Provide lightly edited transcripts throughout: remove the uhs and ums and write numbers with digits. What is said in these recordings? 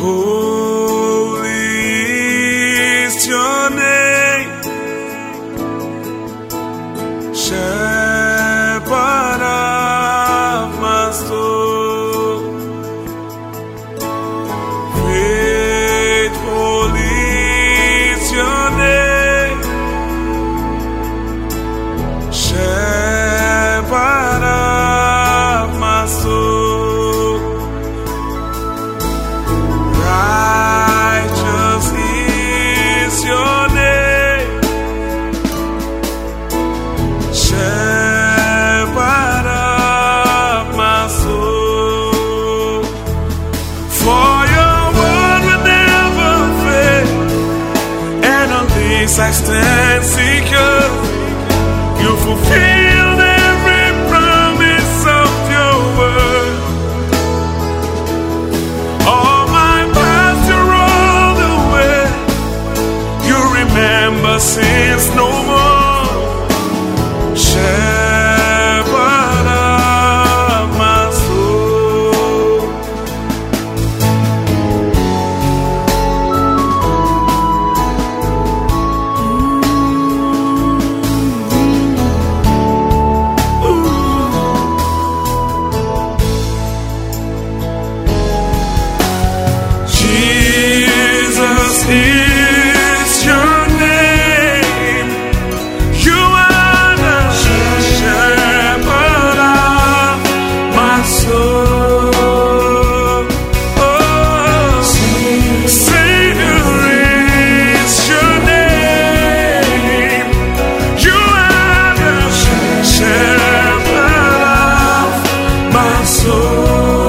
Holy is your name, Shepherd of my soul. Faithful is your name, Shepherd of my soul. Righteous is your name, Shepherd of my soul. For your word will never fail, and on this I stand secure. You fulfilled every promise of your word. All my past you rolled away. You remember sins no more. Shepherd of my soul. Jesus is your name. You are the shepherd of my soul. Oh, Savior is your name. You are the shepherd of my soul.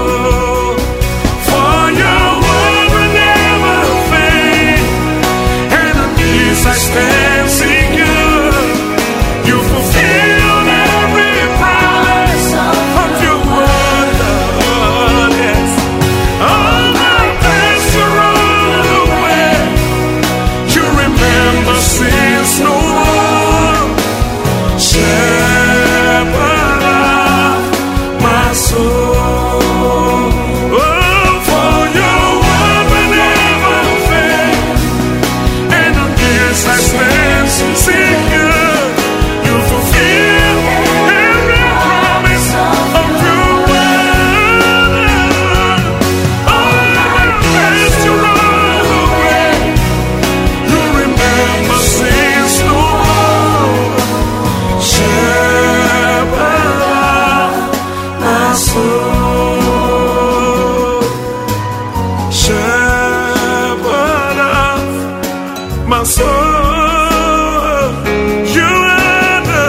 For your word will never fail, and on this I stand secure. You fulfilled every promise of your word, Lord, yes. All my past you rolled away. You remember sins no more. Shepherd of my soul. Oh, for your word will never fail, and on this I stand secure. You fulfill every promise of your word. All my past you rolled away. You remember sins no more. Shepherd of my soul. Shepherd of my soul. You are the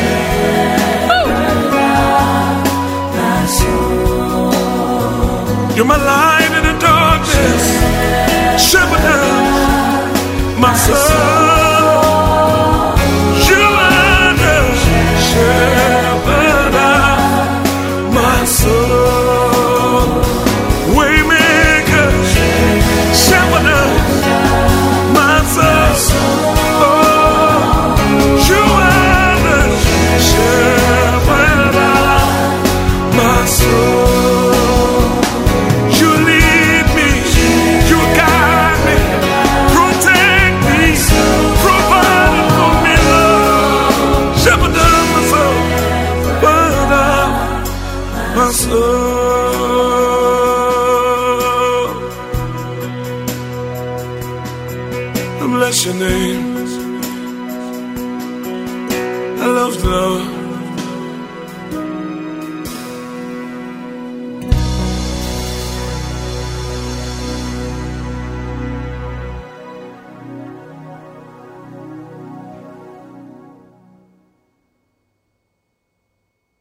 You're my light in the darkness. Shepherd of my soul. You are the shepherd of my soul. Waymaker, shepherd of my soul. Oh, you are the shepherd of my soul. You lead me, you guide me, protect me, provide for me, Lord. Shepherd of my soul, shepherd of my soul. Bless your name.